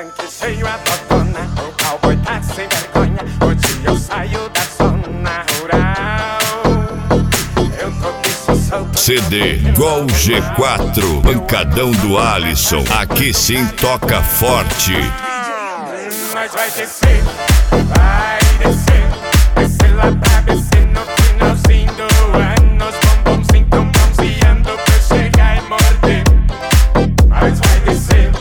tanque cheio a totona, o cowboy tá sem vergonha. Hoje eu saio da zona rural. Eu tô bicho solto. CD Gol G4, pancadão do Alisson. Aqui sim toca forte. Mas vai descer, descer lá pra descer no finalzinho do ano. Os bombonzinhos tão bronzeando pra eu chegar e morder. Mas vai descer,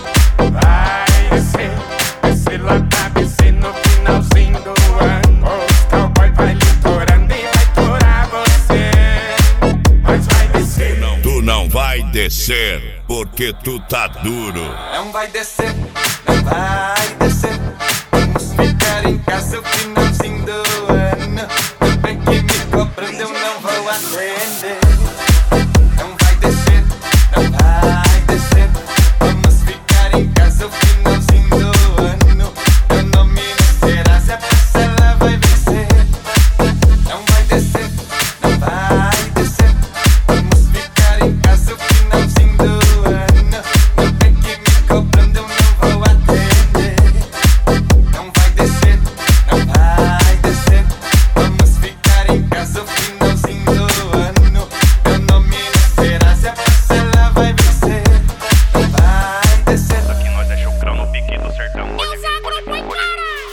descer lá pra descer no finalzinho do ano. Os cowboy vai litorando e vai torar você. Mas vai descer. Tu não vai descer, porque tu tá duro. Não vai descer, não vai descer. Vamos ficar em casa o finalzinho do ano. Não vem que me cobrando, eu não vou atender. Não vai descer, não vai descer. Vamos ficar em casa o finalzinho do ano. Meu nome não será se a peça ela vai vencer. Não vai descer, não vai descer. Vamos ficar em casa o finalzinho do ano. Não vem que me cobrando, eu não vou atender. Não vai descer, não vai descer. Vamos ficar em casa o finalzinho do ano. Meu nome não será se a peça ela vai vencer. Não vai descer. Aqui nós é chucrão no pique do sertão. Pode.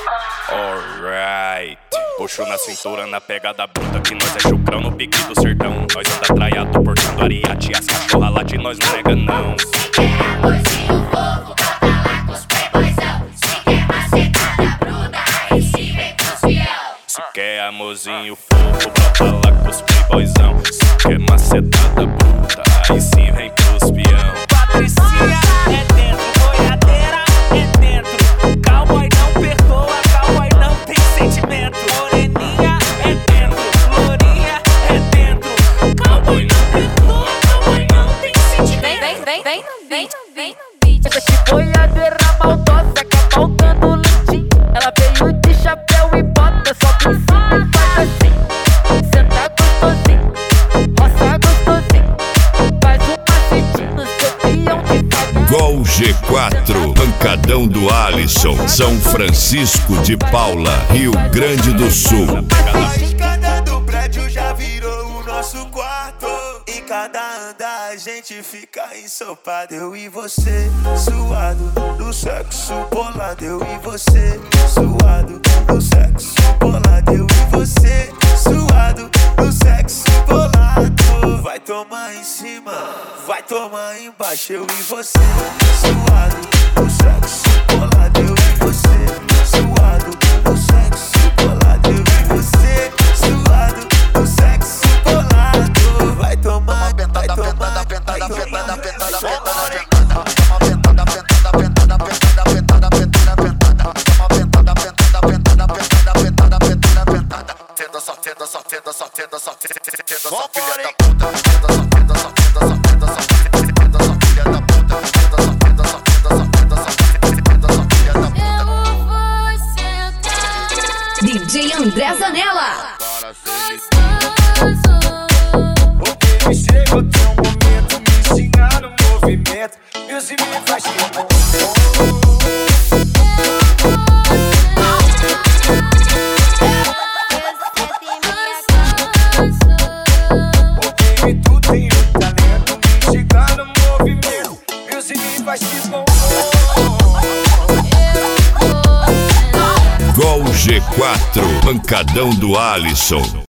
Alright. Puxo na cintura, na pegada bruta. Que nós é chucrão no pique do sertão. Nós anda traiado, portando ariate. As cachorra late, nós não nega não. Amorzinho fofo, bota lá com os playboyzão. Se quer macetada bruta, aí se vem com os fiel. Se quer amorzinho fofo, bota lá com os playboyzão. Se quer macetada bruta, aí se vem com os peão. Patricinha é dentro, boiadeira é dentro. Cowboy não perdoa, cowboy não tem sentimento. Moreninha é dentro, lourinha é dentro. Cowboy não perdoa, cowboy não tem sentimento. Vem no beat. Essa boiadeira maldosa que é faltando leitinho. Ela veio de chapéu e bota só por cima e faz assim. Senta gostosinho, roça gostosinho. Faz um macetinho no seu peão de farinha. Gol G4, pancadão do Alisson. São Francisco de Paula, Rio Grande do Sul. A escada do prédio já virou o nosso quarto. Em cada andar a gente fica ensopado. Eu e você, suado do sexo bolado. Eu e você, suado do sexo bolado. Eu e você, suado do sexo bolado. Vai tomar em cima, vai tomar embaixo. Eu e você, suado do sexo bolado. Eu e você, suado do sexo bolado. Eu e você, suado do sexo bolado. Vai tomar, vai tomar, vai tomar, DJ André Zanella. porque me chega o teu momento, me xingar no movimento. Music me faz bom. Porque tu tem um talento, me xingar no movimento. Music me faz bom. Gol G4, pancadão do Alisson.